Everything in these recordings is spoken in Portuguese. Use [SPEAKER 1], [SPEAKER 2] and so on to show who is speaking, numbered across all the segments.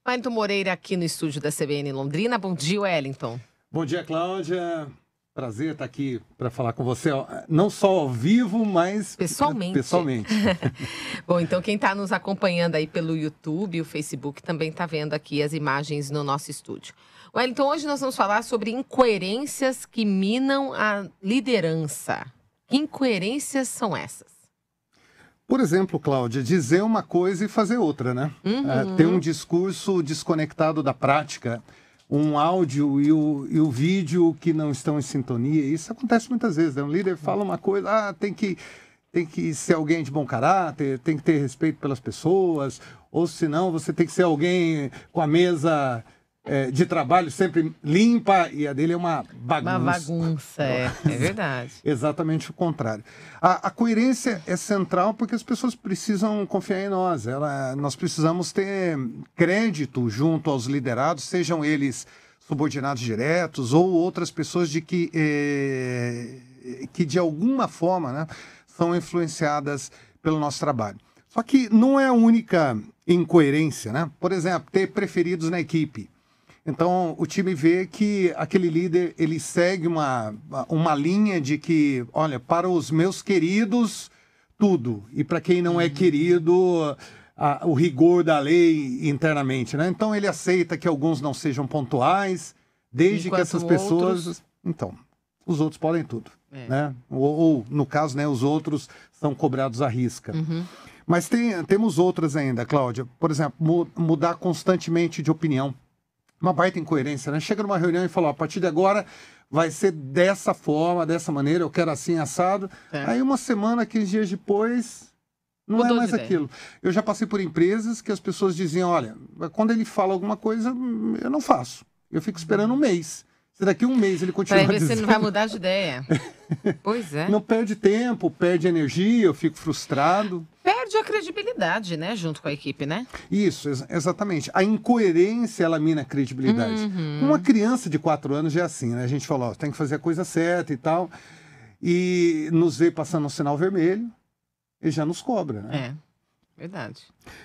[SPEAKER 1] Wellington Moreira aqui no estúdio da CBN Londrina. Bom dia, Wellington.
[SPEAKER 2] Bom dia, Cláudia. Prazer estar aqui para falar com você, não só ao vivo, mas pessoalmente.
[SPEAKER 1] Bom, então quem está nos acompanhando aí pelo YouTube e o Facebook também está vendo aqui as imagens no nosso estúdio. Wellington, hoje nós vamos falar sobre incoerências que minam a liderança. Que incoerências são essas?
[SPEAKER 2] Por exemplo, Cláudia, dizer uma coisa e fazer outra, né? Ter um discurso desconectado da prática, um áudio e o vídeo que não estão em sintonia. Isso acontece muitas vezes, né? Um líder fala uma coisa, tem que ser alguém de bom caráter, tem que ter respeito pelas pessoas, ou senão você tem que ser alguém com a mesa de trabalho sempre limpa, e a dele é uma bagunça.
[SPEAKER 1] Uma bagunça, é verdade.
[SPEAKER 2] Exatamente o contrário. A coerência é central porque as pessoas precisam confiar em nós. Nós precisamos ter crédito junto aos liderados, sejam eles subordinados diretos ou outras pessoas que de alguma forma, né, são influenciadas pelo nosso trabalho. Só que não é a única incoerência, né? Por exemplo, ter preferidos na equipe. Então, o time vê que aquele líder, ele segue uma linha de que, olha, para os meus queridos, tudo. E para quem não é querido, o rigor da lei internamente, né? Então, ele aceita que alguns não sejam pontuais, desde que essas pessoas... Outros... Então, os outros podem tudo, né? Ou, no caso, né, os outros são cobrados à risca. Mas temos outras ainda, Cláudia. Por exemplo, mudar constantemente de opinião. Uma baita incoerência, né? Chega numa reunião e fala, a partir de agora vai ser dessa forma, dessa maneira, eu quero assim, assado. Aí uma semana, 15 dias depois, não é mais aquilo. Eu já passei por empresas que as pessoas diziam, olha, quando ele fala alguma coisa, eu não faço. Eu fico esperando um mês. Se daqui um mês ele continua
[SPEAKER 1] dizendo... Para ver se ele não vai mudar de ideia. Pois é.
[SPEAKER 2] Não perde tempo, perde energia, eu fico frustrado.
[SPEAKER 1] Perde a credibilidade, né? Junto com a equipe, né?
[SPEAKER 2] Isso, exatamente. A incoerência, ela mina a credibilidade. Uma criança de 4 anos já é assim, né? A gente fala, tem que fazer a coisa certa e tal. E nos vê passando um sinal vermelho e já nos cobra, né?
[SPEAKER 1] Verdade.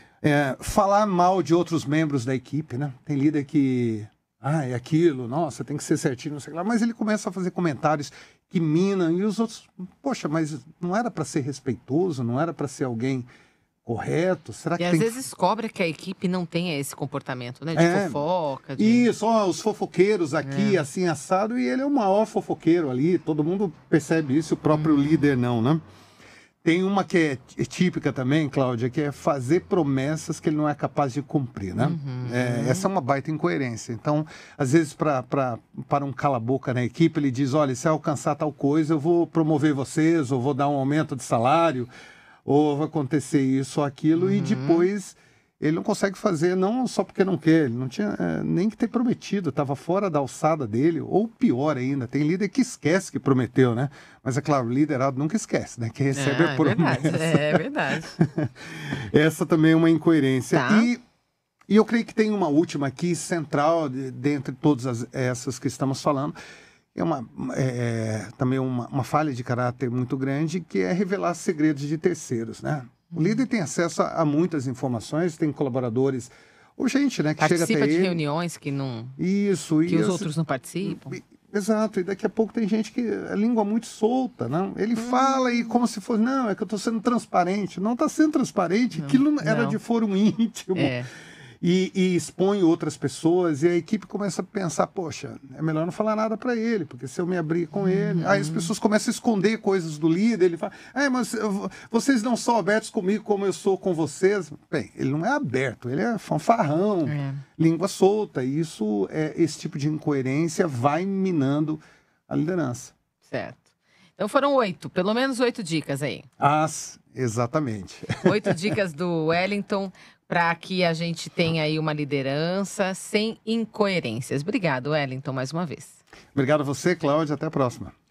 [SPEAKER 2] Falar mal de outros membros da equipe, né? Tem líder que... é aquilo, nossa, tem que ser certinho, não sei lá. Mas ele começa a fazer comentários que minam, e os outros, poxa, mas não era para ser respeitoso, não era para ser alguém correto? Será que
[SPEAKER 1] às vezes cobra que a equipe não tenha esse comportamento, né? De fofoca.
[SPEAKER 2] Isso, os fofoqueiros aqui, assim, assado, e ele é o maior fofoqueiro ali, todo mundo percebe isso, o próprio líder não, né? Tem uma que é típica também, Cláudia, que é fazer promessas que ele não é capaz de cumprir, né? Essa é uma baita incoerência. Então, às vezes, para um cala-boca na equipe, ele diz, olha, se alcançar tal coisa, eu vou promover vocês, ou vou dar um aumento de salário, ou vai acontecer isso ou aquilo, e depois ele não consegue fazer, não só porque não quer, ele não tinha nem que ter prometido, estava fora da alçada dele, ou pior ainda, tem líder que esquece que prometeu, né? Mas é claro, o liderado nunca esquece, né? Que recebe a promessa.
[SPEAKER 1] É verdade.
[SPEAKER 2] Essa também é uma incoerência.
[SPEAKER 1] Tá.
[SPEAKER 2] E eu creio que tem uma última aqui, central, dentre todas essas que estamos falando, também uma falha de caráter muito grande, que é revelar segredos de terceiros, né? O líder tem acesso a muitas informações, tem colaboradores, ou gente, né, que
[SPEAKER 1] participa
[SPEAKER 2] chega até
[SPEAKER 1] de
[SPEAKER 2] ele.
[SPEAKER 1] reuniões que não...
[SPEAKER 2] Isso.
[SPEAKER 1] Que os outros não participam.
[SPEAKER 2] Exato, e daqui a pouco tem gente que a língua é muito solta, não? Ele fala e como se fosse, não, é que eu estou sendo transparente. Não está sendo transparente, aquilo era de fórum íntimo. E expõe outras pessoas, e a equipe começa a pensar, poxa, é melhor não falar nada para ele, porque se eu me abrir com ele... Aí as pessoas começam a esconder coisas do líder, ele fala, mas vocês não são abertos comigo como eu sou com vocês. Bem, ele não é aberto, ele é fanfarrão, língua solta, e esse tipo de incoerência vai minando a liderança.
[SPEAKER 1] Certo. Então foram 8, pelo menos 8 dicas aí.
[SPEAKER 2] Exatamente.
[SPEAKER 1] 8 dicas do Wellington, para que a gente tenha aí uma liderança sem incoerências. Obrigado, Wellington, mais uma vez.
[SPEAKER 2] Obrigado a você, Cláudia. Até a próxima.